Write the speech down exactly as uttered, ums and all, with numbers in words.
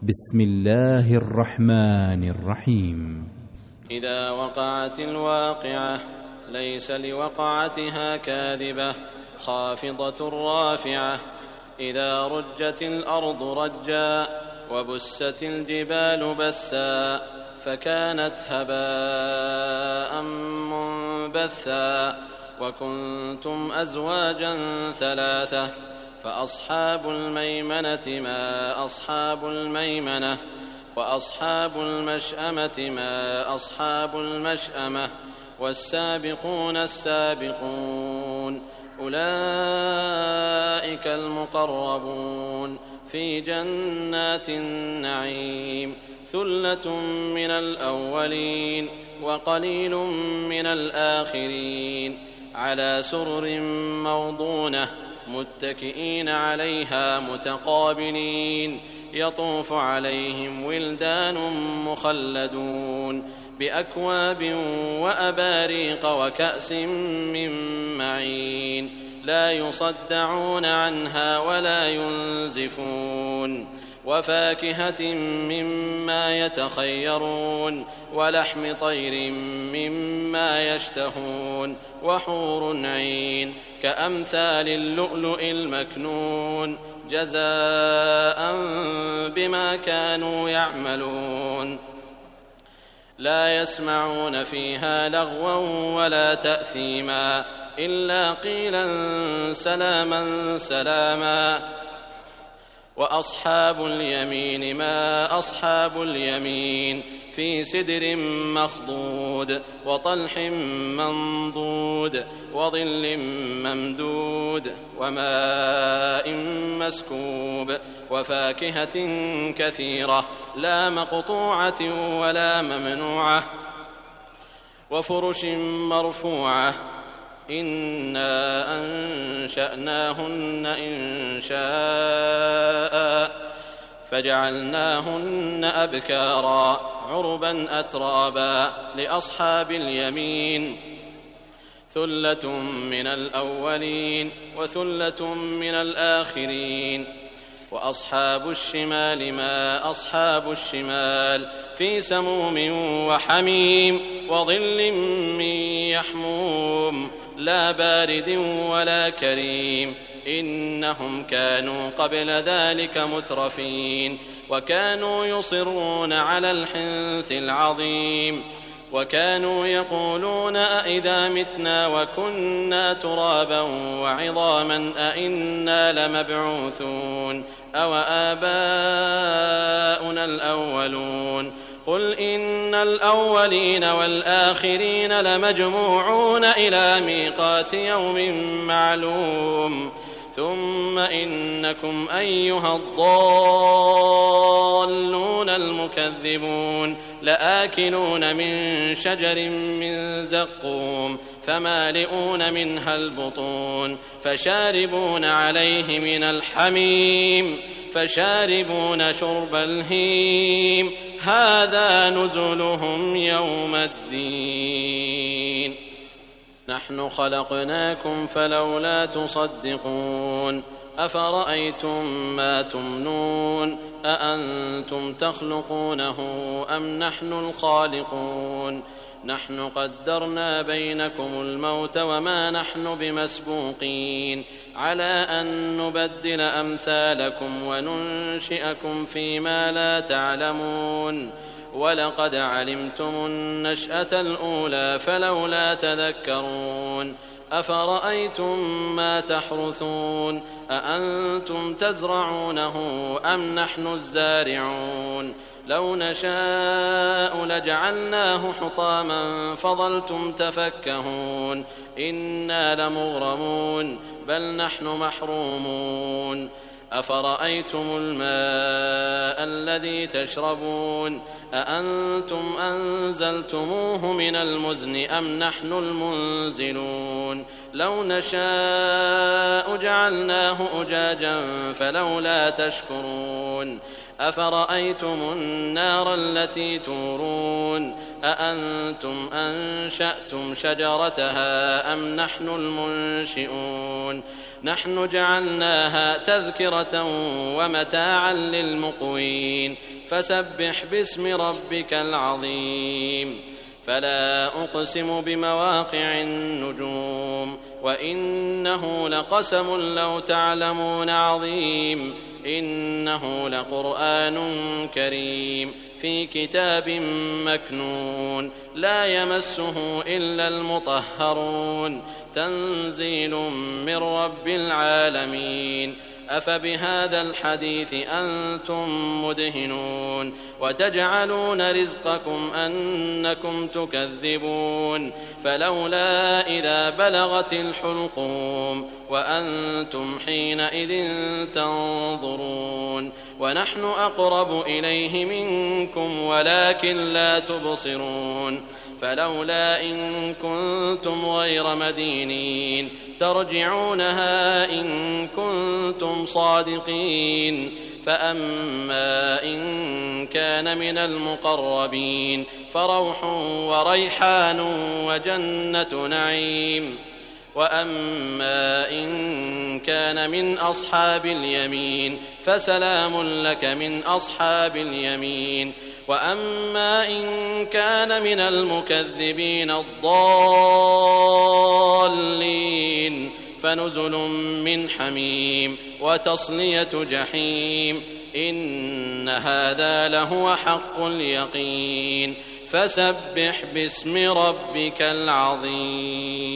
بسم الله الرحمن الرحيم. إذا وقعت الواقعة ليس لوقعتها كاذبة خافضة رافعة. إذا رجت الأرض رجا وبست الجبال بسا فكانت هباء منبثا وكنتم أزواجا ثلاثة فأصحاب الميمنة ما أصحاب الميمنة وأصحاب المشأمة ما أصحاب المشأمة والسابقون السابقون أولئك المقربون في جنات النعيم ثلة من الأولين وقليل من الآخرين على سرر موضونة متكئين عليها متقابلين يطوف عليهم ولدان مخلدون بأكواب وأباريق وكأس من معين لا يصدعون عنها ولا ينزفون وفاكهة مما يتخيرون ولحم طير مما يشتهون وحور عين كأمثال اللؤلؤ المكنون جزاء بما كانوا يعملون لا يسمعون فيها لغوا ولا تأثيما إلا قيلا سلاما سلاما وأصحاب اليمين ما أصحاب اليمين في سدر مخضود وطلح منضود وظل ممدود وماء مسكوب وفاكهة كثيرة لا مقطوعة ولا ممنوعة وفرش مرفوعة إنا أنشأناهن إنشاء فجعلناهن أبكارا عربا أترابا لأصحاب اليمين ثلة من الأولين وثلة من الآخرين وأصحاب الشمال ما أصحاب الشمال في سموم وحميم وظل من يحموم لا بارد ولا كريم إنهم كانوا قبل ذلك مترفين وكانوا يصرون على الحنث العظيم وكانوا يقولون أئذا متنا وكنا ترابا وعظاما أئنا لمبعوثون أو آباؤنا الأولون قل إن الأولين والآخرين لمجموعون إلى ميقات يوم معلوم ثم إنكم أيها الضالون المكذبون لآكلون من شجر من زقوم فمالئون منها البطون فشاربون عليه من الحميم فشاربون شرب الهيم هذا نزلهم يوم الدين نحن خلقناكم فلولا تصدقون أفرأيتم ما تمنون أأنتم تخلقونه أم نحن الخالقون نحن قدرنا بينكم الموت وما نحن بمسبوقين على أن نبدل أمثالكم وننشئكم فيما لا تعلمون ولقد علمتم النشأة الأولى فلولا تذكرون أفرأيتم ما تحرثون أأنتم تزرعونه أم نحن الزارعون لو نشاء لجعلناه حطاما فظلتم تفكهون إنا لمغرمون بل نحن محرومون أفرأيتم الماء الذي تشربون أأنتم أنزلتموه من المزن أم نحن المنزلون لو نشاء جعلناه أجاجا فلولا تشكرون أفرأيتم النار التي تورون أأنتم أنشأتم شجرتها أم نحن المنشئون نحن جعلناها تذكرة ومتاعا للمقوين فسبح باسم ربك العظيم فلا أقسم بمواقع النجوم وإنه لقسم لو تعلمون عظيم إنه لقرآن كريم في كتاب مكنون لا يمسه إلا المطهرون تنزيل من رب العالمين أفبهذا الحديث أنتم مدهنون وتجعلون رزقكم أنكم تكذبون فلولا إذا بلغت الحلقوم وأنتم حينئذ تنظرون ونحن أقرب إليه منكم ولكن لا تبصرون فلولا إن كنتم غير مدينين ترجعونها إن كنتم صادقين فأما إن كان من المقربين فروح وريحان وجنة نعيم وأما إن كان من أصحاب اليمين فسلام لك من أصحاب اليمين وأما إن كان من المكذبين الضالين فنزل من حميم وتصلية جحيم إن هذا لهو حق اليقين فسبح باسم ربك العظيم.